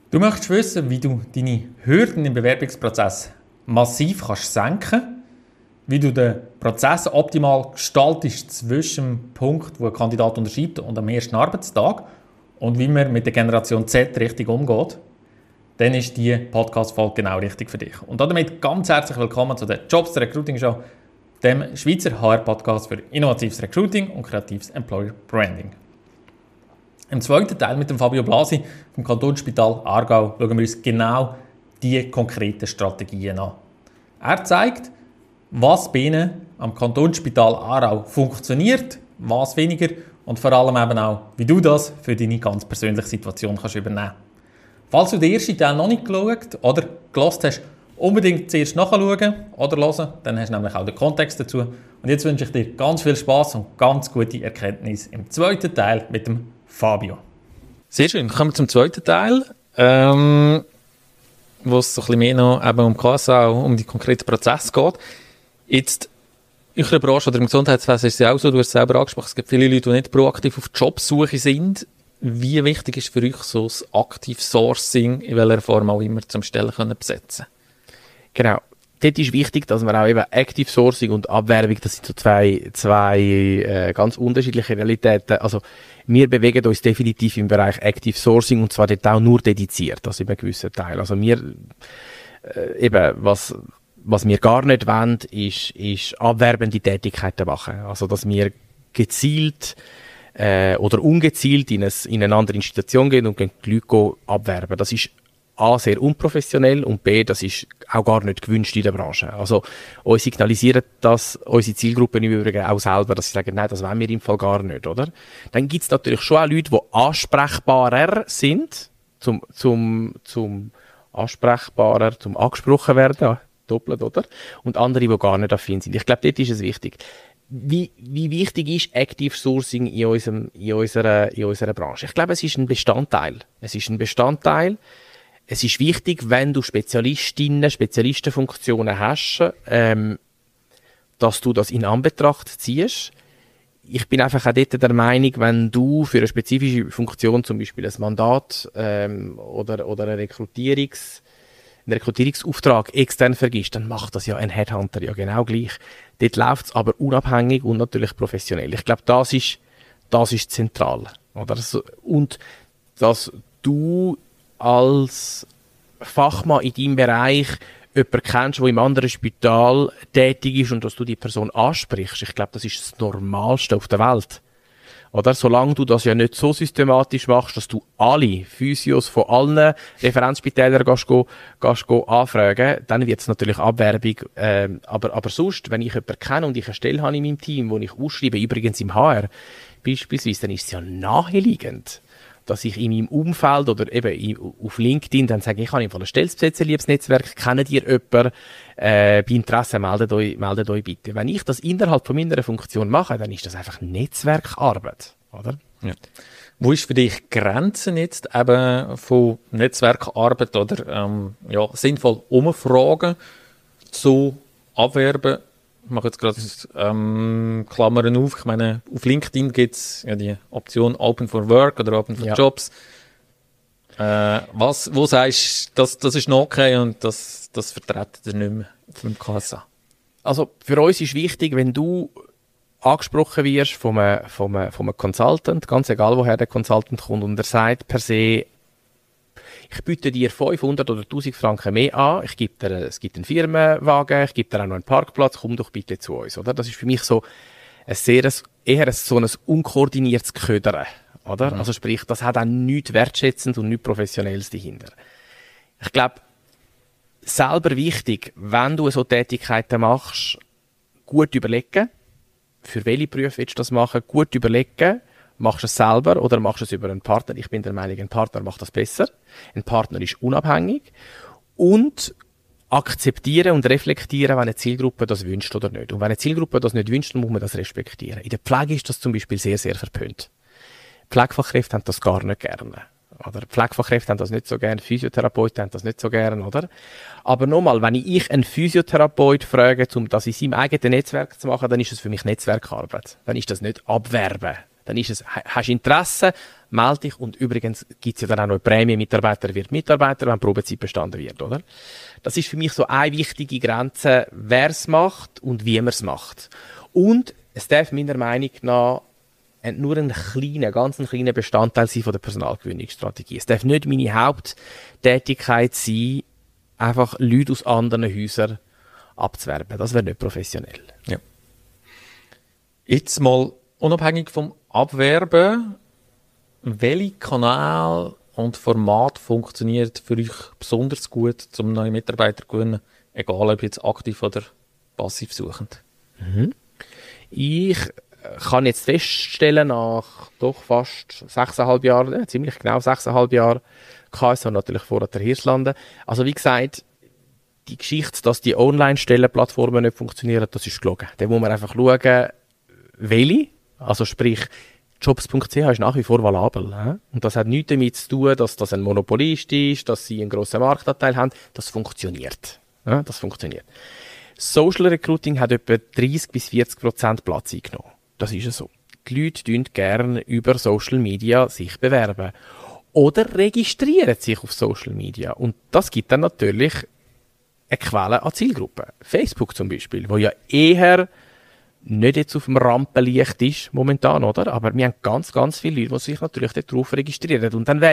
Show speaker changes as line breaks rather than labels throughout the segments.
Du möchtest wissen, wie du deine Hürden im Bewerbungsprozess massiv kannst senken, wie du den Prozess optimal gestaltest zwischen dem Punkt, wo ein Kandidat unterschreibt und am ersten Arbeitstag und wie man mit der Generation Z richtig umgeht, dann ist diese Podcast-Folge genau richtig für dich. Und damit ganz herzlich willkommen zu der Jobs Recruiting Show, dem Schweizer HR-Podcast für innovatives Recruiting und kreatives Employer Branding. Im zweiten Teil mit dem Fabio Blasi vom Kantonsspital Aargau schauen wir uns genau diese konkreten Strategien an. Er zeigt, was bei Ihnen am Kantonsspital Aargau funktioniert, was weniger und vor allem eben auch, wie du das für deine ganz persönliche Situation kannst übernehmen. Falls du den ersten Teil noch nicht geschaut oder gehört hast, unbedingt zuerst nachschauen oder hören, dann hast du nämlich auch den Kontext dazu. Und jetzt wünsche ich dir ganz viel Spass und ganz gute Erkenntnisse im zweiten Teil mit dem Fabio.
Sehr schön. Kommen wir zum zweiten Teil, wo es so ein bisschen mehr noch eben um KSA, um die konkreten Prozesse geht. Jetzt, in der Branche oder im Gesundheitswesen ist es ja auch so, du hast es selber angesprochen, es gibt viele Leute, die nicht proaktiv auf Jobsuche sind. Wie wichtig ist für euch so das Active Sourcing, in welcher Form auch immer, zum Stellen besetzen?
Genau. Dort ist wichtig, dass man auch eben Active Sourcing und Abwerbung, das sind so zwei ganz unterschiedliche Realitäten. Also wir bewegen uns definitiv im Bereich Active Sourcing und zwar dort auch nur dediziert, also in einem gewissen Teil. Also wir, was wir gar nicht wollen, ist abwerbende Tätigkeiten machen. Also dass wir gezielt oder ungezielt in eine andere Institution gehen und die Leute abwerben. Das ist A, sehr unprofessionell und B, das ist auch gar nicht gewünscht in der Branche. Also uns signalisieren das unsere Zielgruppen im Übrigen auch selber, dass sie sagen, nein, das wollen wir im Fall gar nicht, oder? Dann gibt es natürlich schon auch Leute, die ansprechbarer sind, zum ansprechbarer, zum angesprochen werden, doppelt, oder? Und andere, die gar nicht affin sind. Ich glaube, dort ist es wichtig. Wie wichtig ist Active Sourcing in unserer Branche? Ich glaube, es ist ein Bestandteil. Es ist wichtig, wenn du Spezialistenfunktionen hast, dass du das in Anbetracht ziehst. Ich bin einfach auch dort der Meinung, wenn du für eine spezifische Funktion, zum Beispiel ein Mandat oder einen Rekrutierungsauftrag extern vergisst, dann macht das ja ein Headhunter ja genau gleich. Dort läuft es aber unabhängig und natürlich professionell. Ich glaube, das ist zentral. Oder? Und dass du als Fachmann in deinem Bereich jemanden kennst, der im anderen Spital tätig ist und dass du die Person ansprichst. Ich glaube, das ist das Normalste auf der Welt. Oder? Solange du das ja nicht so systematisch machst, dass du alle Physios von allen Referenzspitälern gehst anfragen, dann wird es natürlich Abwerbung. Aber sonst, wenn ich jemanden kenne und ich eine Stelle habe in meinem Team, wo ich ausschreibe, übrigens im HR beispielsweise, dann ist es ja naheliegend, dass ich in meinem Umfeld oder eben auf LinkedIn dann sage, ich habe im Fall eine Stelle zu besetzen, liebes Netzwerk, kennt ihr jemanden, bei Interesse meldet euch bitte. Wenn ich das innerhalb von meiner Funktion mache, dann ist das einfach Netzwerkarbeit, oder?
Ja. Wo ist für dich Grenzen jetzt eben von Netzwerkarbeit oder sinnvoll umfragen zu abwerben? Ich mache jetzt gerade Klammern auf. Ich meine, auf LinkedIn gibt es ja die Option Open for Work oder Open for Jobs. Wo sagst du, das ist noch okay und das vertreten ihr nicht mehr vom KSA?
Also für uns ist wichtig, wenn du angesprochen wirst von einem Consultant, ganz egal woher der Consultant kommt, und er sagt per se, ich biete dir 500 oder 1000 Franken mehr an, es gibt einen Firmenwagen, ich gebe dir auch noch einen Parkplatz, komm doch bitte zu uns, oder? Das ist für mich so eher so ein unkoordiniertes Ködern, oder? Also sprich, das hat auch nichts Wertschätzendes und nichts Professionelles dahinter. Ich glaube, selber wichtig, wenn du so Tätigkeiten machst, gut überlegen, für welche Berufe willst du das machen, gut überlegen, machst du es selber oder machst du es über einen Partner? Ich bin der Meinung, ein Partner macht das besser. Ein Partner ist unabhängig. Und akzeptieren und reflektieren, wenn eine Zielgruppe das wünscht oder nicht. Und wenn eine Zielgruppe das nicht wünscht, dann muss man das respektieren. In der Pflege ist das zum Beispiel sehr, sehr verpönt. Pflegefachkräfte haben das gar nicht gerne. Oder Pflegefachkräfte haben das nicht so gerne, Physiotherapeuten haben das nicht so gerne, oder? Aber nochmal, wenn ich einen Physiotherapeut frage, um das in seinem eigenen Netzwerk zu machen, dann ist es für mich Netzwerkarbeit. Dann ist das nicht Abwerben. Dann ist es, hast du Interesse, melde dich. Und übrigens gibt es ja dann auch noch eine Prämie, Mitarbeiter wird Mitarbeiter, wenn die Probezeit bestanden wird, oder? Das ist für mich so eine wichtige Grenze, wer es macht und wie man es macht. Und es darf meiner Meinung nach nur ein ganz kleiner Bestandteil sein von der Personalgewinnungsstrategie. Es darf nicht meine Haupttätigkeit sein, einfach Leute aus anderen Häusern abzuwerben. Das wäre nicht professionell.
Ja. Jetzt mal unabhängig vom Abwerben, welche Kanäle und Format funktioniert für euch besonders gut, um neue Mitarbeiter zu gewinnen, egal ob jetzt aktiv oder passiv suchend?
Ich kann jetzt feststellen, nach doch fast 6,5 Jahren, ziemlich genau 6,5 Jahren, KSH und natürlich vorher der Hirslanden. Also wie gesagt, die Geschichte, dass die Online-Stellenplattformen nicht funktionieren, das ist gelogen. Da muss man einfach schauen, welche, also sprich, Jobs.ch ist nach wie vor valabel. Und das hat nichts damit zu tun, dass das ein Monopolist ist, dass sie einen grossen Marktanteil haben. Das funktioniert. Das funktioniert. Social Recruiting hat etwa 30-40% Platz eingenommen. Das ist ja so. Die Leute tun gerne über Social Media sich bewerben. Oder registrieren sich auf Social Media. Und das gibt dann natürlich eine Quelle an Zielgruppen. Facebook zum Beispiel, wo ja eher nicht jetzt auf dem Rampenlicht ist momentan, oder? Aber wir haben ganz, ganz viele Leute, die sich natürlich dort drauf registrieren. Und dann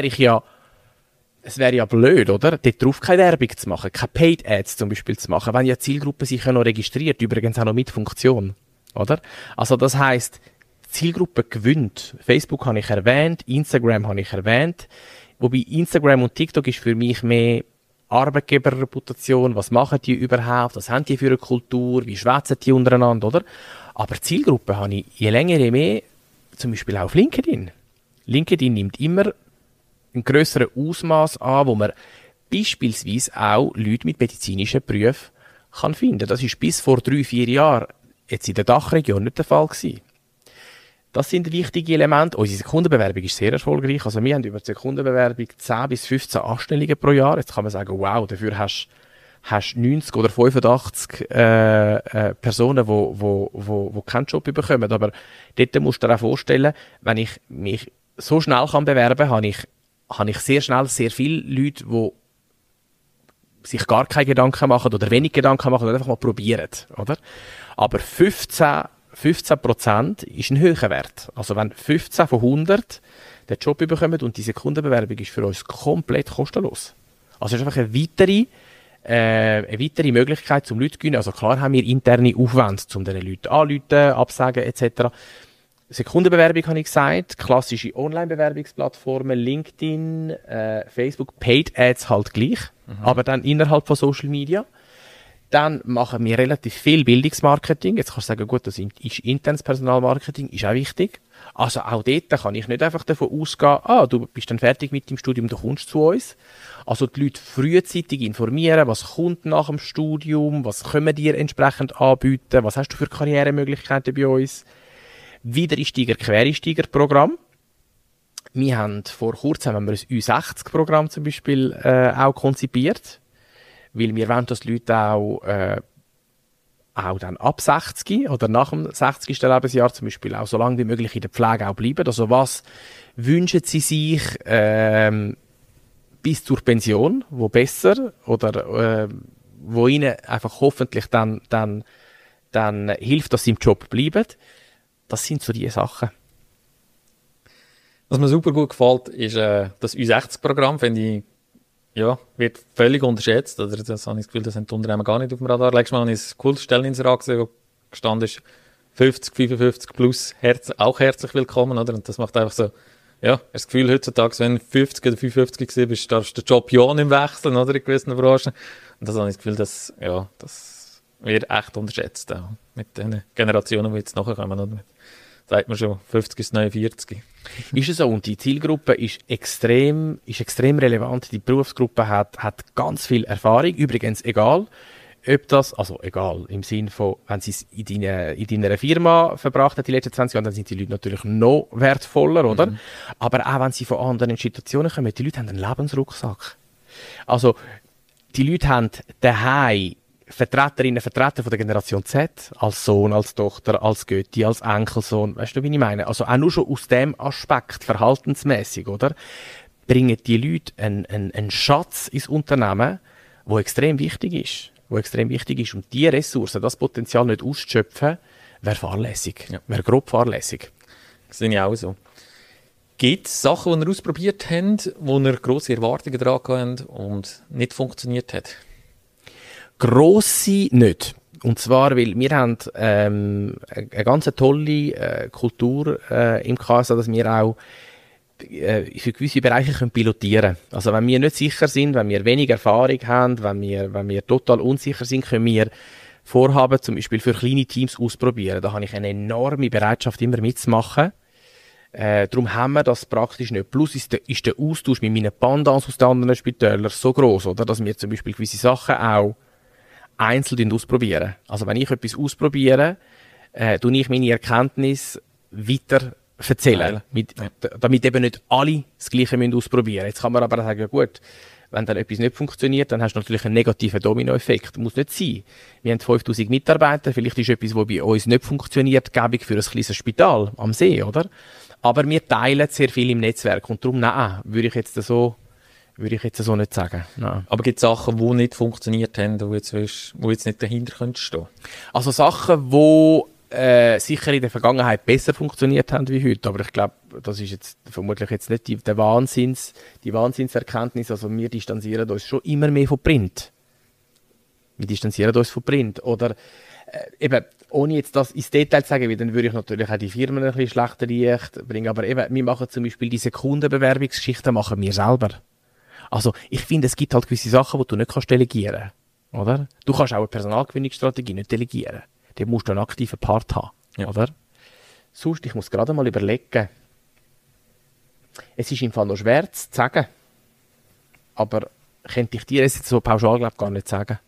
es wäre ja blöd, oder? Dort drauf keine Werbung zu machen, keine Paid Ads zum Beispiel zu machen, wenn ja die Zielgruppe sich ja noch registriert, übrigens auch noch mit Funktion, oder? Also das heisst, die Zielgruppe gewinnt. Facebook habe ich erwähnt, Instagram habe ich erwähnt, wobei Instagram und TikTok ist für mich mehr Arbeitgeberreputation, was machen die überhaupt, was haben die für eine Kultur, wie schwätzen die untereinander, oder? Aber die Zielgruppe habe ich je länger, je mehr, zum Beispiel auch auf LinkedIn. LinkedIn nimmt immer ein grösseres Ausmaß an, wo man beispielsweise auch Leute mit medizinischen Berufen kann finden. Das ist bis vor 3-4 Jahren jetzt in der Dachregion nicht der Fall gewesen. Das sind wichtige Elemente. Unsere Sekundenbewerbung ist sehr erfolgreich. Also wir haben über die Sekundenbewerbung 10 bis 15 Anstellungen pro Jahr. Jetzt kann man sagen, wow, dafür hast 90 oder 85 Personen, die keinen Job bekommen. Aber dort musst du dir auch vorstellen, wenn ich mich so schnell kann bewerben kann, habe ich sehr schnell sehr viele Leute, die sich gar keine Gedanken machen oder wenig Gedanken machen oder einfach mal probieren. Oder? Aber 15% ist ein höherer Wert. Also wenn 15 von 100 den Job bekommen und die Sekundenbewerbung ist für uns komplett kostenlos. Also es ist einfach eine weitere Möglichkeit, um Leute zu gewinnen. Also klar haben wir interne Aufwände, um diesen Leuten anzurufen, absagen etc. Sekundenbewerbung habe ich gesagt, klassische Online-Bewerbungsplattformen, LinkedIn, Facebook, Paid Ads halt gleich, aber dann innerhalb von Social Media. Dann machen wir relativ viel Bildungsmarketing. Jetzt kannst du sagen, gut, das ist internes Personalmarketing, ist auch wichtig. Also auch dort kann ich nicht einfach davon ausgehen, du bist dann fertig mit dem Studium, du kommst zu uns. Also die Leute frühzeitig informieren, was kommt nach dem Studium, was können wir dir entsprechend anbieten, was hast du für Karrieremöglichkeiten bei uns. Wiedereinsteiger, Quereinsteiger-Programm. Wir haben vor kurzem ein U60-Programm zum Beispiel auch konzipiert. Weil wir wollen, dass die Leute auch dann ab 60 oder nach dem 60. Lebensjahr zum Beispiel auch so lange wie möglich in der Pflege auch bleiben. Also was wünschen sie sich bis zur Pension, wo besser oder wo ihnen einfach hoffentlich dann hilft, dass sie im Job bleiben. Das sind so die Sachen.
Was mir super gut gefällt, ist das U60-Programm, finde ich. Ja, wird völlig unterschätzt. Oder das habe ich das Gefühl, das sind die Unternehmen gar nicht auf dem Radar. Letztes Mal habe ich ein cooles Stelleninserat gesehen, wo gestanden ist, 50, 55 plus, auch herzlich willkommen. Oder? Und das macht einfach so, ja, das Gefühl heutzutage, wenn du 50 oder 55 gewesen bist, darfst du den Job ja nicht wechseln, oder, in gewissen Branchen. Und das habe ich das Gefühl, das wird echt unterschätzt, auch mit den Generationen, die jetzt nachher kommen. Oder? Sagt man schon, 50 ist 49.
Ist es so. Und die Zielgruppe ist extrem relevant. Die Berufsgruppe hat ganz viel Erfahrung. Übrigens egal, ob das, also egal, im Sinn von, wenn sie es in deiner Firma verbracht hat, die letzten 20 Jahre, dann sind die Leute natürlich noch wertvoller, oder? Aber auch wenn sie von anderen Institutionen kommen, die Leute haben einen Lebensrucksack. Also, die Leute haben daheim Vertreterinnen, Vertreter von der Generation Z, als Sohn, als Tochter, als Götti, als Enkelsohn, weißt du, wie ich meine? Also auch nur schon aus dem Aspekt, verhaltensmäßig, oder? Bringen die Leute einen Schatz ins Unternehmen, der extrem wichtig ist. Und diese Ressourcen, das Potenzial nicht auszuschöpfen, wäre fahrlässig. Ja. Wäre grob fahrlässig.
Das sehe ich auch so. Gibt es Sachen, die ihr ausprobiert habt, wo ihr grosse Erwartungen dran habt und nicht funktioniert hat?
Grosse nicht. Und zwar, weil wir haben eine ganz tolle Kultur im KSA, dass wir auch für gewisse Bereiche pilotieren können. Also wenn wir nicht sicher sind, wenn wir wenig Erfahrung haben, wenn wir total unsicher sind, können wir Vorhaben zum Beispiel für kleine Teams ausprobieren. Da habe ich eine enorme Bereitschaft, immer mitzumachen. Darum haben wir das praktisch nicht. Plus ist der Austausch mit meinen Pendants aus den anderen Spitälern so gross, oder, dass wir zum Beispiel gewisse Sachen auch einzeln ausprobieren. Also wenn ich etwas ausprobiere, tue ich meine Erkenntnisse weiter erzählen, damit eben nicht alle das Gleiche ausprobieren müssen. Jetzt kann man aber sagen, ja gut, wenn dann etwas nicht funktioniert, dann hast du natürlich einen negativen Dominoeffekt. Muss nicht sein. Wir haben 5000 Mitarbeiter, vielleicht ist etwas, was bei uns nicht funktioniert, gäbig für ein kleines Spital am See, oder? Aber wir teilen sehr viel im Netzwerk und darum, nein, würde ich jetzt so nicht sagen. Nein.
Aber gibt es Sachen, die nicht funktioniert haben, wo jetzt nicht dahinter stehen könntest?
Also Sachen, die sicher in der Vergangenheit besser funktioniert haben wie heute, aber ich glaube, das ist jetzt vermutlich jetzt nicht die Wahnsinnserkenntnis. Also wir distanzieren uns schon immer mehr von Print. Oder eben, ohne jetzt das ins Detail zu sagen, dann würde ich natürlich auch die Firmen ein bisschen schlechter Licht bringen, aber eben, wir machen zum Beispiel diese Kundenbewerbungsgeschichten machen wir selber. Also ich finde, es gibt halt gewisse Sachen, die du nicht kannst delegieren, oder? Du kannst auch eine Personalgewinnungsstrategie nicht delegieren. Da musst du einen aktiven Part haben, oder? Sonst, ich muss gerade mal überlegen. Es ist im Fall noch schwer zu sagen, aber könnte ich dir jetzt so pauschal gar nicht sagen.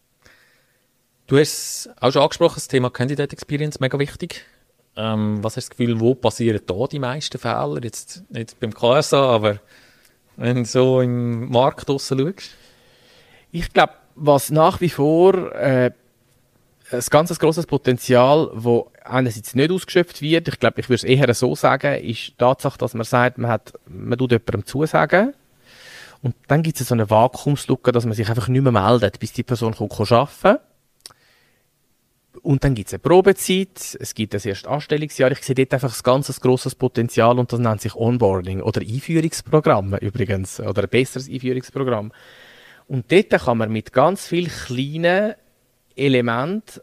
Du hast auch schon angesprochen, das Thema Candidate Experience, mega wichtig. Was hast du das Gefühl, wo passieren da die meisten Fehler? Jetzt nicht beim KSA, aber wenn du so im Markt draussen schaust?
Ich glaube, was nach wie vor ein ganz grosses Potenzial, das einerseits nicht ausgeschöpft wird, ich glaube, ich würde es eher so sagen, ist die Tatsache, dass man sagt, man tut jemandem zusagen und dann gibt es so eine Vakuumslücke, dass man sich einfach nicht mehr meldet, bis die Person arbeiten kann. Und dann gibt es eine Probezeit, es gibt das erste Anstellungsjahr. Ich sehe dort einfach ein ganz grosses Potenzial und das nennt sich Onboarding oder Einführungsprogramm übrigens, oder ein besseres Einführungsprogramm. Und dort kann man mit ganz vielen kleinen Elementen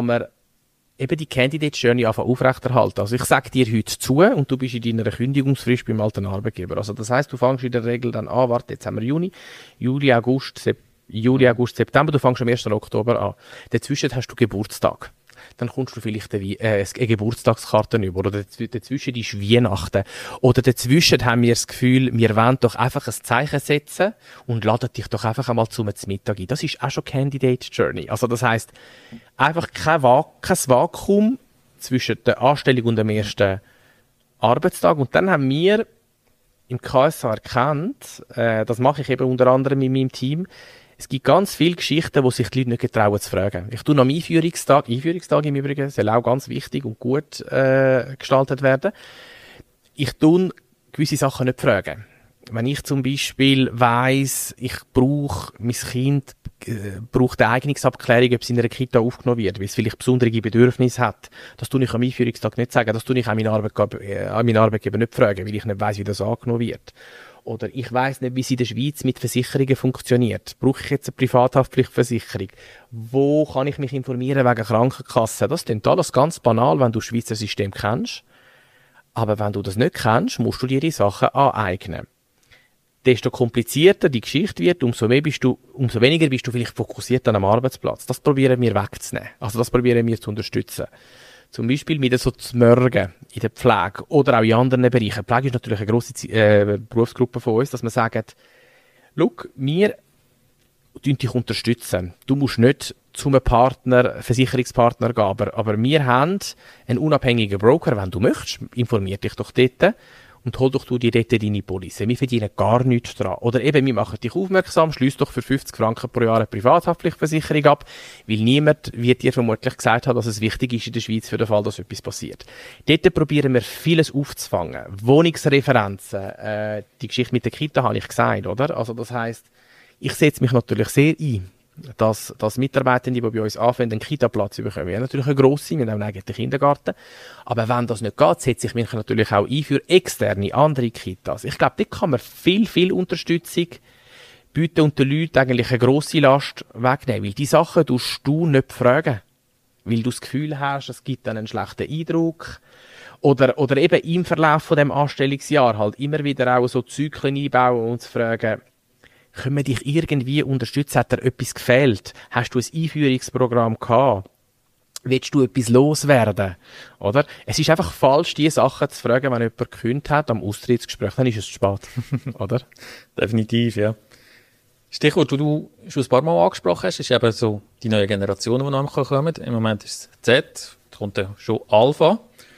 eben die Candidate Journey aufrechterhalten. Also ich sage dir heute zu und du bist in deiner Kündigungsfrist beim alten Arbeitgeber. Also das heisst, du fängst in der Regel dann an, jetzt haben wir Juli, August, September, du fängst am 1. Oktober an. Dazwischen hast du Geburtstag. Dann kommst du vielleicht eine Geburtstagskarte über. Oder dazwischen ist Weihnachten. Oder dazwischen haben wir das Gefühl, wir wollen doch einfach ein Zeichen setzen und laden dich doch einfach einmal zum Mittag ein. Das ist auch schon Candidate Journey. Also das heisst, einfach kein Vakuum zwischen der Anstellung und dem ersten Arbeitstag. Und dann haben wir im KSA erkannt, das mache ich eben unter anderem in meinem Team, es gibt ganz viele Geschichten, wo sich die Leute nicht getrauen zu fragen. Ich tue noch am Einführungstag im Übrigen, soll auch ganz wichtig und gut gestaltet werden. Ich tue gewisse Sachen nicht fragen. Wenn ich zum Beispiel weiss, mein Kind braucht eine Eignungsabklärung, ob es in einer Kita aufgenommen wird, weil es vielleicht besondere Bedürfnisse hat, das tue ich am Einführungstag nicht sagen. Das tue ich auch meinen Arbeitgeber nicht fragen, weil ich nicht weiss, wie das angenommen wird. Oder ich weiss nicht, wie es in der Schweiz mit Versicherungen funktioniert. Brauche ich jetzt eine Privathaftpflichtversicherung? Wo kann ich mich informieren wegen Krankenkasse? Das klingt alles ganz banal, wenn du das Schweizer System kennst. Aber wenn du das nicht kennst, musst du dir die Sachen aneignen. Desto komplizierter die Geschichte wird, umso weniger bist du vielleicht fokussiert an einem Arbeitsplatz. Das probieren wir wegzunehmen. Also das probieren wir zu unterstützen. Zum Beispiel mit so zu mergen in der Pflege oder auch in anderen Bereichen. Pflege ist natürlich eine grosse Berufsgruppe von uns, dass man sagt, schau, wir dich unterstützen. Du musst nicht zu einem Versicherungspartner gehen, aber wir haben einen unabhängigen Broker, wenn du möchtest, informier dich doch dort. und hol doch du dir dort deine Police. Wir verdienen gar nichts dran. Oder eben, wir machen dich aufmerksam, schließ doch für 50 Franken pro Jahr eine Privathaftpflichtversicherung ab, weil niemand wird dir vermutlich gesagt haben, dass es wichtig ist in der Schweiz für den Fall, dass etwas passiert. Dort probieren wir vieles aufzufangen. Wohnungsreferenzen, die Geschichte mit der Kita habe ich gesagt, oder? Also das heisst, ich setze mich natürlich sehr ein, dass Mitarbeitende, die bei uns anfangen, einen Kita-Platz bekommen. Wir haben natürlich eine grosse, wir haben auch einen eigenen Kindergarten. Aber wenn das nicht geht, setze ich mich natürlich auch ein für externe, andere Kitas. Ich glaube, dort kann man viel Unterstützung bieten und den Leuten eigentlich eine grosse Last wegnehmen. Weil die Sachen tust du nicht fragen. Weil du das Gefühl hast, es gibt dann einen schlechten Eindruck. Oder eben im Verlauf von dem Anstellungsjahr halt immer wieder auch so Zyklen einbauen und zu fragen, können wir dich irgendwie unterstützen? Hat dir etwas gefehlt? Hast du ein Einführungsprogramm gehabt? Willst du etwas loswerden? Oder? Es ist einfach falsch, diese Sachen zu fragen, wenn jemand gekündigt hat am Austrittsgespräch, dann ist es zu spät. Oder?
Definitiv, ja. Stichwort, das du schon ein paar Mal angesprochen hast, ist eben so die neue Generation, die noch kommen. Im Moment ist es Z, da kommt ja schon Alpha.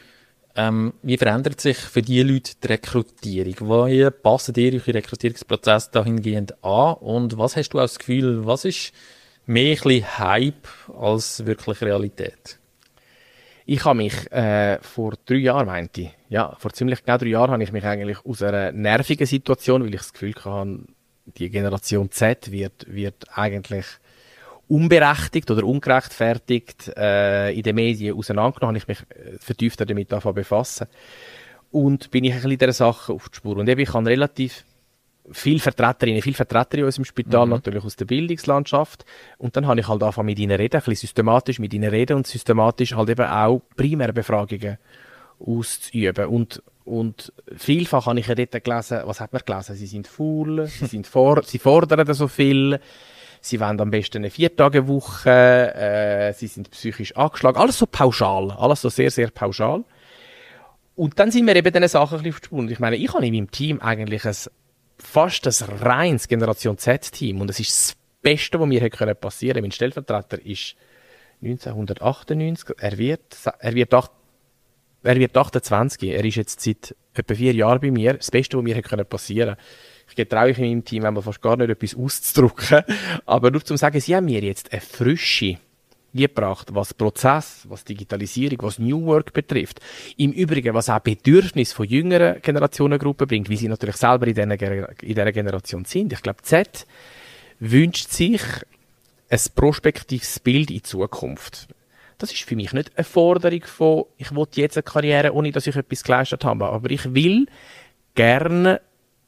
Wie verändert sich für diese Leute die Rekrutierung? Wie passen ihr eure Rekrutierungsprozess dahingehend an? Und was hast du als Gefühl, was ist mehr ein bisschen Hype als wirklich Realität?
Ich habe mich vor 3 Jahren, meinte ich, ja, vor ziemlich genau 3 Jahren habe ich mich eigentlich aus einer nervigen Situation, weil ich das Gefühl hatte, die Generation Z wird eigentlich unberechtigt oder ungerechtfertigt in den Medien auseinandergenommen, habe ich mich vertiefter damit befassen. Und bin ich ein bisschen dieser Sache auf die Spur. Und eben, ich habe relativ viele Vertreter in unserem Spital, natürlich aus der Bildungslandschaft. Und dann habe ich halt angefangen mit ihnen reden, ein bisschen systematisch mit ihnen reden und systematisch halt eben auch Primärbefragungen auszuüben. Und vielfach habe ich ja dort gelesen, was hat man gelesen? Sie sind faul, sie fordern so viel, sie wollen am besten eine 4-Tage-Woche, sie sind psychisch angeschlagen. Alles so pauschal, alles so sehr, sehr pauschal. Und dann sind wir eben diesen Sachen ein bisschen auf die Spur. Und ich meine, ich habe in meinem Team eigentlich fast ein reines Generation Z-Team. Und das ist das Beste, was mir hätte passieren können. Mein Stellvertreter ist 1998, er wird 28, er ist jetzt seit etwa 4 Jahren bei mir. Das Beste, was mir hätte passieren können. Ich getraue mich in meinem Team einmal fast gar nicht, etwas auszudrücken. Aber nur zum sagen, sie haben mir jetzt eine Frische gebracht, was Prozess, was Digitalisierung, was New Work betrifft. Im Übrigen, was auch Bedürfnisse von jüngeren Generationengruppen bringt, wie sie natürlich selber in dieser Generation sind. Ich glaube, Z wünscht sich ein prospektives Bild in die Zukunft. Das ist für mich nicht eine Forderung von, ich will jetzt eine Karriere, ohne dass ich etwas geleistet habe. Aber ich will gerne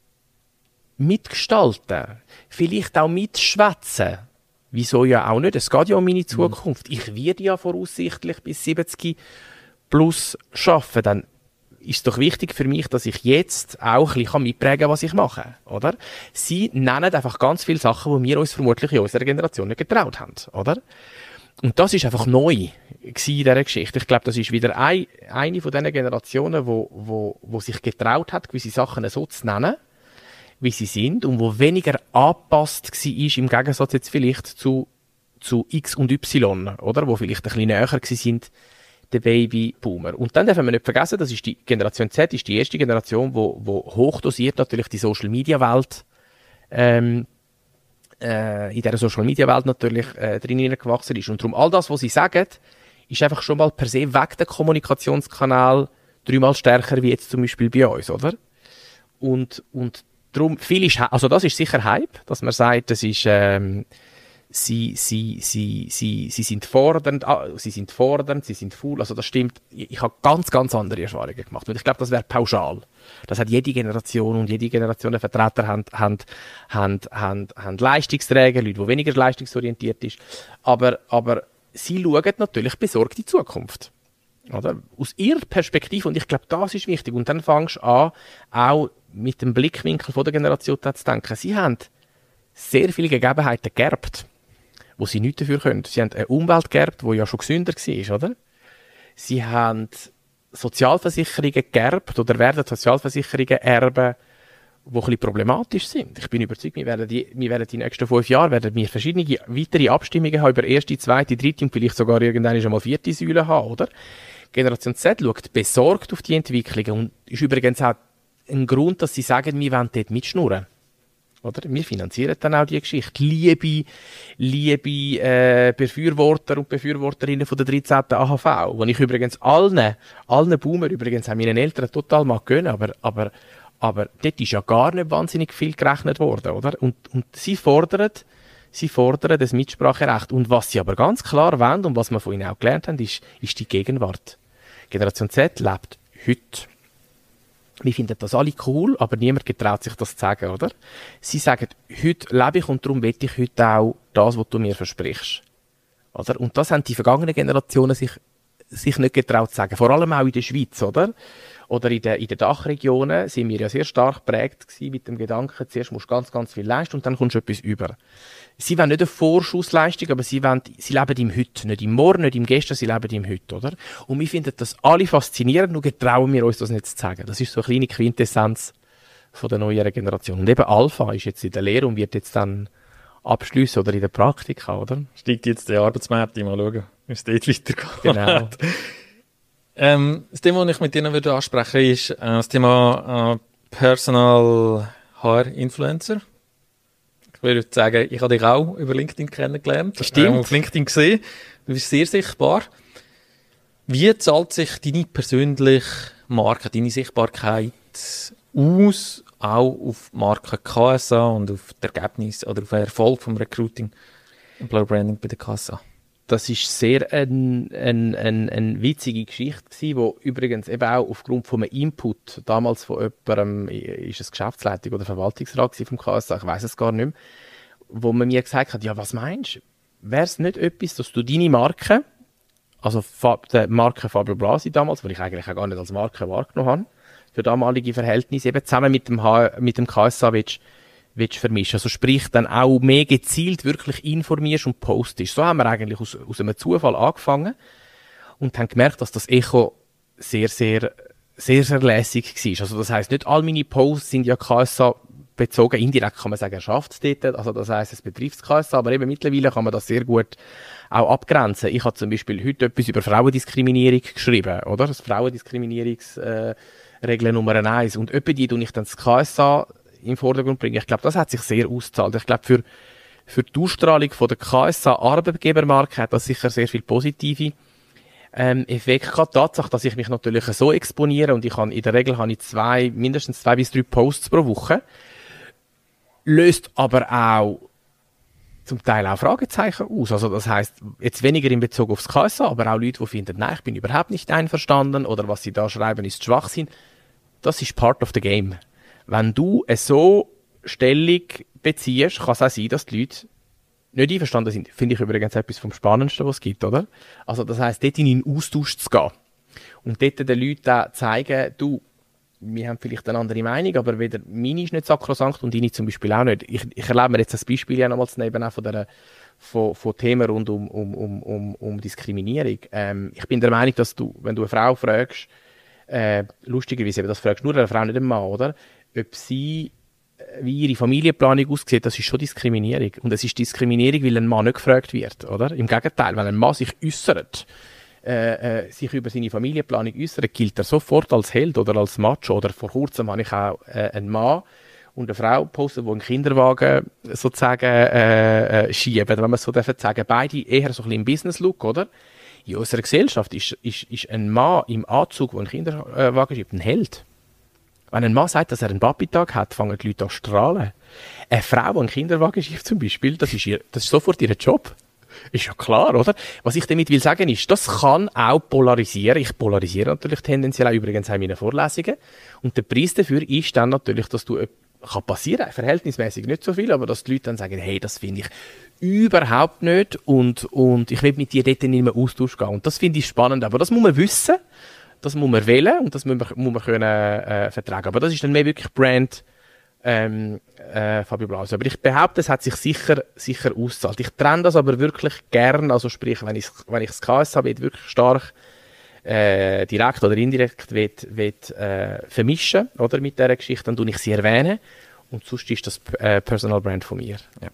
mitgestalten, vielleicht auch mitschwätzen. Wieso ja auch nicht? Es geht ja um meine Zukunft. Ich werde ja voraussichtlich bis 70 plus arbeiten. Dann ist es doch wichtig für mich, dass ich jetzt auch ein bisschen mitprägen kann, was ich mache. Oder? Sie nennen einfach ganz viele Sachen, die wir uns vermutlich in unserer Generation nicht getraut haben. Oder? Und das ist einfach neu in dieser Geschichte. Ich glaube, das ist wieder eine von diesen Generationen, wo sich getraut hat, gewisse Sachen so zu nennen, wie sie sind und wo weniger angepasst war, im Gegensatz jetzt vielleicht zu X und Y, oder? Wo vielleicht ein bisschen näher sind, der Babyboomer. Und dann dürfen wir nicht vergessen, das ist die Generation Z, ist die erste Generation, wo hochdosiert natürlich die Social-Media-Welt in dieser Social-Media-Welt natürlich drin gewachsen ist. Und darum all das, was sie sagen, ist einfach schon mal per se weg der Kommunikationskanal 3-mal stärker wie jetzt zum Beispiel bei uns, oder? Und darum, also das ist sicher Hype, dass man sagt, das ist, sie sind fordernd, sie sind faul, also das stimmt. Ich habe ganz andere Erfahrungen gemacht. Und ich glaube, das wäre pauschal. Das hat jede Generation und jede Generation Vertreter haben Leistungsträger, Leute, die weniger leistungsorientiert ist. Aber sie schauen natürlich besorgt in die Zukunft. Oder? Aus ihrer Perspektive, und ich glaube, das ist wichtig. Und dann fängst du an, auch mit dem Blickwinkel von der Generation zu denken. Sie haben sehr viele Gegebenheiten geerbt, wo sie nichts dafür können. Sie haben eine Umwelt geerbt, die ja schon gesünder war, oder? Sie haben Sozialversicherungen geerbt oder werden Sozialversicherungen erben, die ein bisschen problematisch sind. Ich bin überzeugt, wir werden die nächsten 5 Jahre verschiedene weitere Abstimmungen haben über erste, zweite, dritte und vielleicht sogar irgendwann einmal 4. Säule haben, oder? Generation Z schaut besorgt auf die Entwicklungen und ist übrigens auch einen Grund, dass sie sagen, wir wollen dort mitschnurren. Oder? Wir finanzieren dann auch die Geschichte. Liebe Befürworter und Befürworterinnen von der 13. AHV, wo ich übrigens allen Boomer, übrigens auch meinen Eltern total mag gönnen, aber dort ist ja gar nicht wahnsinnig viel gerechnet worden, oder? Und sie fordern das Mitspracherecht. Und was sie aber ganz klar wollen und was wir von ihnen auch gelernt haben, ist die Gegenwart. Generation Z lebt heute. Wir finden das alle cool, aber niemand getraut sich das zu sagen, oder? Sie sagen, heute lebe ich und darum will ich heute auch das, was du mir versprichst. Oder? Und das haben die vergangenen Generationen sich nicht getraut zu sagen. Vor allem auch in der Schweiz, oder? Oder in den Dachregionen sind wir ja sehr stark geprägt gewesen mit dem Gedanken, zuerst musst du ganz, ganz viel leisten und dann kommst du etwas über. Sie wollen nicht eine Vorschussleistung, aber sie leben im Heute, nicht im Morgen, nicht im Gestern, sie leben im Heute, oder? Und wir finden das alle faszinierend, nur getrauen wir uns das nicht zu sagen. Das ist so eine kleine Quintessenz von der neueren Generation. Und eben Alpha ist jetzt in der Lehre und wird jetzt dann abschliessen oder in der Praktika, oder?
Steigt jetzt der Arbeitsmarkt, mal schauen, wie es dort weitergeht.
Genau.
Das Thema, das ich mit Ihnen würde ansprechen würde, ist das Thema Personal HR Influencer. Ich würde sagen, ich habe dich auch über LinkedIn kennengelernt.
Stimmt.
Auf LinkedIn gesehen. Du bist sehr sichtbar. Wie zahlt sich deine persönliche Marke, deine Sichtbarkeit aus, auch auf die Marke KSA und auf das Ergebnis oder auf den Erfolg vom Recruiting, Employer Branding bei der KSA?
Das ist sehr eine witzige Geschichte gewesen, wo übrigens eben auch aufgrund von einem Input damals von jemandem, ist es Geschäftsleitung oder Verwaltungsrat vom KSA, ich weiß es gar nicht mehr, wo man mir gesagt hat, ja, was meinst du? Wäre es nicht etwas, dass du deine Marke, also die Marke Fabio Blasi damals, die ich eigentlich auch gar nicht als Marke wahrgenommen habe, für damalige Verhältnisse eben zusammen mit dem KSA willst vermischen. Also sprich, dann auch mehr gezielt wirklich informierst und postest. So haben wir eigentlich aus einem Zufall angefangen und haben gemerkt, dass das Echo sehr, sehr, sehr, sehr lässig war. Also das heisst, nicht all meine Posts sind ja KSA bezogen. Indirekt kann man sagen, er schafft es dort. Also das heisst, es betrifft das KSA, aber eben mittlerweile kann man das sehr gut auch abgrenzen. Ich habe zum Beispiel heute etwas über Frauendiskriminierung geschrieben, oder? Das Frauendiskriminierungsregel Nummer 1. Und etwa die tue ich dann das KSA im Vordergrund bringen. Ich glaube, das hat sich sehr ausgezahlt. Ich glaube, für die Ausstrahlung von der KSA-Arbeitgebermarke hat das sicher sehr viel positive Effekte gehabt. Die Tatsache, dass ich mich natürlich so exponiere und in der Regel habe ich mindestens 2 bis 3 Posts pro Woche, löst aber auch zum Teil auch Fragezeichen aus. Also das heisst, jetzt weniger in Bezug aufs KSA, aber auch Leute, die finden, nein, ich bin überhaupt nicht einverstanden oder was sie da schreiben, ist Schwachsinn. Das ist part of the game. Wenn du so Stellung beziehst, kann es auch sein, dass die Leute nicht einverstanden sind. Finde ich übrigens etwas vom Spannendsten, was es gibt, oder? Also das heisst, dort in einen Austausch zu gehen. Und dort den Leuten auch zeigen, du, wir haben vielleicht eine andere Meinung, aber weder meine ist nicht sakrosankt und deine zum Beispiel auch nicht. Ich erlebe mir jetzt das Beispiel ja nochmals neben auch von Themen rund um Diskriminierung. Ich bin der Meinung, dass du, wenn du eine Frau fragst, lustigerweise, aber das fragst nur eine Frau, nicht einen Mann, oder? Ob sie, wie ihre Familienplanung aussieht, das ist schon Diskriminierung. Und es ist Diskriminierung, weil ein Mann nicht gefragt wird, oder? Im Gegenteil, wenn ein Mann sich äußert, sich über seine Familienplanung äußert, gilt er sofort als Held oder als Macho. Oder vor kurzem habe ich auch einen Mann und eine Frau gepostet, die einen Kinderwagen sozusagen schieben, wenn man es so sagen darf. Beide eher so ein bisschen im Business-Look, oder? In unserer Gesellschaft ist ein Mann im Anzug, der einen Kinderwagen schiebt, ein Held. Wenn ein Mann sagt, dass er einen Papi-Tag hat, fangen die Leute an zu strahlen. Eine Frau, die einen Kinderwagen schiebt zum Beispiel, das ist sofort ihr Job. Ist ja klar, oder? Was ich damit will sagen ist, das kann auch polarisieren. Ich polarisiere natürlich tendenziell auch übrigens in meinen Vorlesungen. Und der Preis dafür ist dann natürlich, dass kann passieren, verhältnismäßig nicht so viel, aber dass die Leute dann sagen, hey, das finde ich überhaupt nicht und ich will mit dir dort in einen Austausch gehen. Und das finde ich spannend. Aber das muss man wissen, das muss man wählen und das muss man können vertragen. Aber das ist dann mehr wirklich Brand Fabio Blasi. Aber ich behaupte, es hat sich sicher ausgezahlt. Ich trenne das aber wirklich gern, also sprich, wenn ich das KSA wirklich stark direkt oder indirekt vermischen oder, mit dieser Geschichte, dann tue ich sie erwähnen und sonst ist das Personal Brand von mir. Ja.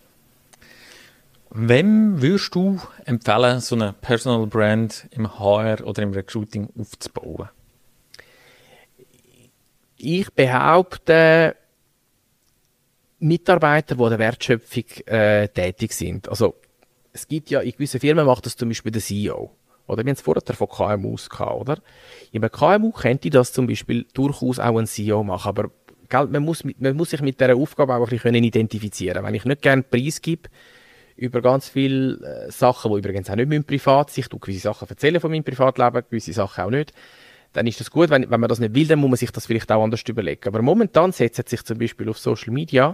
Wem würdest du empfehlen, so eine Personal Brand im HR oder im Recruiting aufzubauen?
Ich behaupte, Mitarbeiter, die an der Wertschöpfung tätig sind. Also, es gibt ja, in gewissen Firmen macht das zum Beispiel der CEO. Oder wir haben es vorher von KMUs gehabt, oder? In einem KMU könnte das zum Beispiel durchaus auch ein CEO machen. Aber gell, man muss sich mit dieser Aufgabe auch ein bisschen identifizieren können. Wenn ich nicht gerne Preis gebe über ganz viele Sachen, die übrigens auch nicht privat sind, ich tue gewisse Sachen erzählen von meinem Privatleben, gewisse Sachen auch nicht, dann ist das gut. Wenn man das nicht will, dann muss man sich das vielleicht auch anders überlegen. Aber momentan setzen sich zum Beispiel auf Social Media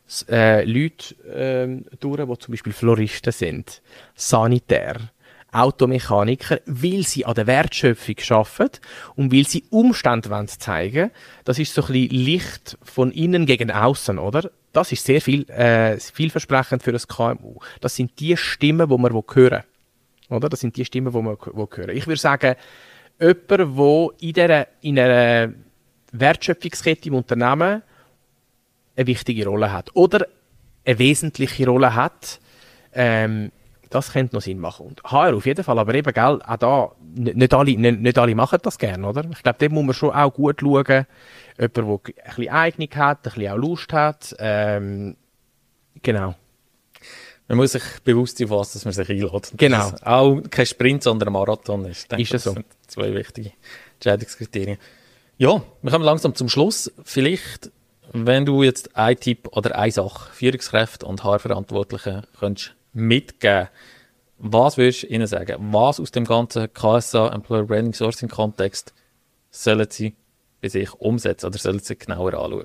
Leute durch, die zum Beispiel Floristen sind, Sanitär, Automechaniker, weil sie an der Wertschöpfung arbeiten und weil sie Umstände zeigen wollen. Das ist so ein bisschen Licht von innen gegen außen, oder? Das ist sehr vielversprechend für das KMU. Das sind die Stimmen, die man hören will. Oder? Das sind die Stimmen, die man hören. Ich würde sagen, jemand, der in einer Wertschöpfungskette im Unternehmen eine wichtige Rolle hat oder eine wesentliche Rolle hat, das könnte noch Sinn machen. Und HR auf jeden Fall, aber eben, gell, auch da, nicht alle machen das gerne, oder? Ich glaube, dort muss man schon auch gut schauen, jemand, der ein bisschen Eignung hat, ein bisschen auch Lust hat, genau.
Man muss sich bewusst sein, was dass man sich einlädt.
Genau.
Dass es auch kein Sprint, sondern ein Marathon ist. Ich denke,
ist das so?
sind zwei wichtige Entscheidungskriterien. Ja, wir kommen langsam zum Schluss. Vielleicht, wenn du jetzt einen Tipp oder eine Sache Führungskräfte und HR-Verantwortlichen könntest mitgeben, was würdest du ihnen sagen? Was aus dem ganzen KSA, Employer Branding Sourcing Kontext, sollen sie bei sich umsetzen oder sollen sie genauer anschauen?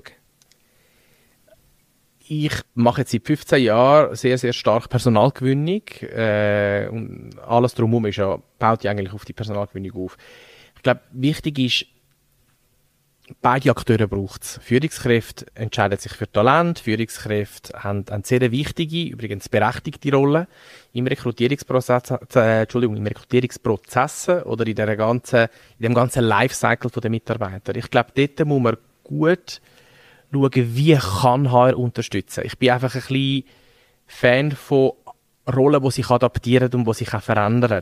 Ich mache jetzt seit 15 Jahren sehr, sehr stark Personalgewinnung. Und alles drumherum baut ja eigentlich auf die Personalgewinnung auf. Ich glaube, wichtig ist, beide Akteure braucht es. Führungskräfte entscheiden sich für Talent. Führungskräfte haben eine sehr wichtige, übrigens berechtigte Rolle im Rekrutierungsprozess oder in dem ganzen Lifecycle der Mitarbeiter. Ich glaube, dort muss man gut schauen, wie kann HR unterstützen. Ich bin einfach ein bisschen Fan von Rollen, die sich adaptieren und die sich auch verändern.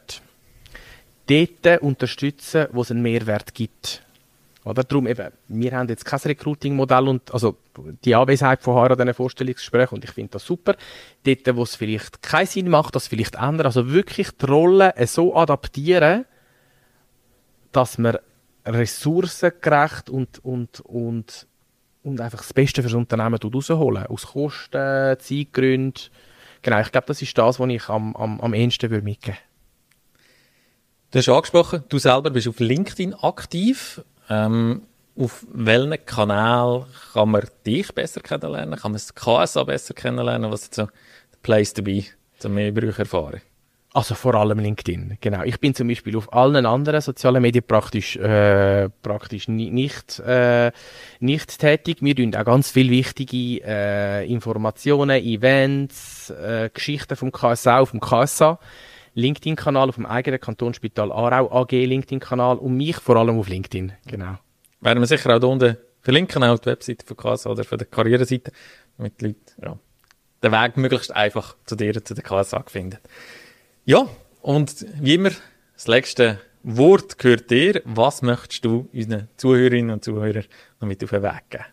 Dort unterstützen, wo es einen Mehrwert gibt. Oder? Darum eben, wir haben jetzt kein Recruiting-Modell und also die Anwesenheit von HR an diesen Vorstellungsgesprächen und ich finde das super. Dort, wo es vielleicht keinen Sinn macht, das vielleicht ändern. Also wirklich die Rollen so adaptieren, dass man ressourcengerecht und einfach das Beste für das Unternehmen rausholen. Aus Kosten, Zeitgründen. Genau, ich glaube, das ist das, was ich am ehesten mitgeben würde.
Du hast angesprochen, du selber bist auf LinkedIn aktiv. Auf welchen Kanal kann man dich besser kennenlernen? Kann man das KSA besser kennenlernen? Was ist so der Place to be, um mehr über euch erfahren?
Also vor allem LinkedIn, genau. Ich bin zum Beispiel auf allen anderen sozialen Medien praktisch nicht tätig. Wir tun auch ganz viele wichtige Informationen, Events, Geschichten vom KSA auf dem KSA. LinkedIn-Kanal auf dem eigenen Kantonsspital Aarau AG LinkedIn-Kanal und mich vor allem auf LinkedIn, genau.
Werden wir sicher auch hier unten verlinken, auch die Webseite von KSA oder von der Karriereseite, damit die Leute den Weg möglichst einfach zu dir, zu der KSA finden. Ja, und wie immer, das letzte Wort gehört dir. Was möchtest du unseren Zuhörerinnen und Zuhörern noch mit auf den Weg geben?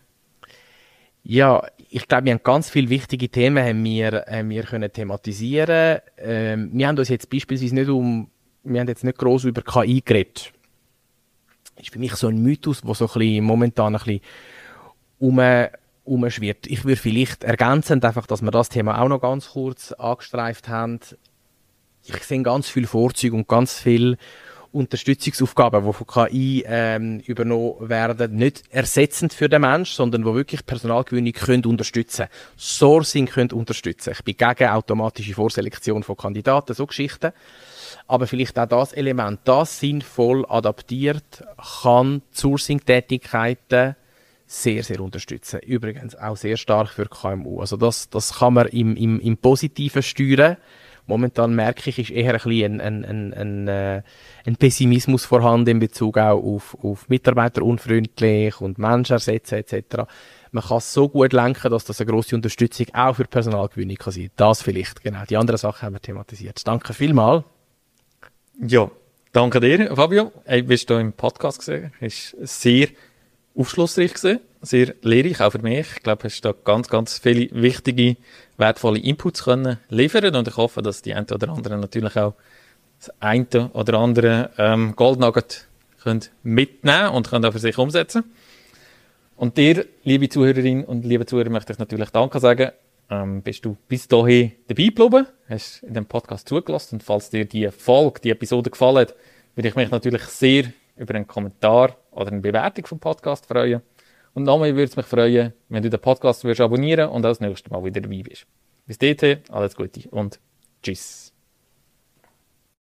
Ja, ich glaube, wir haben ganz viele wichtige Themen wir können thematisieren. Wir haben uns jetzt beispielsweise wir haben jetzt nicht gross über KI geredet. Das ist für mich so ein Mythos, der so ein bisschen momentan ein bisschen umschwirrt. Ich würde vielleicht ergänzend einfach, dass wir das Thema auch noch ganz kurz angestreift haben. Ich sehe ganz viele Vorzüge und ganz viele Unterstützungsaufgaben, die von KI übernommen werden, nicht ersetzend für den Menschen, sondern wo wirklich Personalgewinnung können unterstützen, Sourcing können unterstützen. Ich bin gegen automatische Vorselektion von Kandidaten, so Geschichten. Aber vielleicht auch das Element, das sinnvoll adaptiert, kann Sourcing-Tätigkeiten sehr, sehr unterstützen. Übrigens auch sehr stark für KMU. Also das kann man im Positiven steuern. Momentan merke ich, ist eher ein bisschen ein Pessimismus vorhanden in Bezug auch auf mitarbeiterunfreundlich und Menschen ersetzen etc. Man kann es so gut lenken, dass das eine grosse Unterstützung auch für Personalgewinnung kann sein. Das vielleicht, genau. Die anderen Sachen haben wir thematisiert. Danke vielmals.
Ja, danke dir, Fabio. Hey, bist du im Podcast gesehen? Ist sehr aufschlussreich gewesen, sehr lehrreich, auch für mich. Ich glaube, hast da ganz, ganz viele wichtige, wertvolle Inputs können liefern und ich hoffe, dass die einen oder anderen natürlich auch das eine oder andere Goldnugget können mitnehmen und können auch für sich umsetzen. Und dir, liebe Zuhörerinnen und liebe Zuhörer, möchte ich natürlich Danke sagen. Bist du bis dahin dabei geblieben, hast in dem Podcast zugelassen und falls dir die Folge, die Episode gefallen hat, würde ich mich natürlich sehr über einen Kommentar oder eine Bewertung vom Podcast freuen. Und nochmal würde es mich freuen, wenn du den Podcast würdest abonnieren und auch das nächste Mal wieder dabei bist. Bis dahin, alles Gute und tschüss.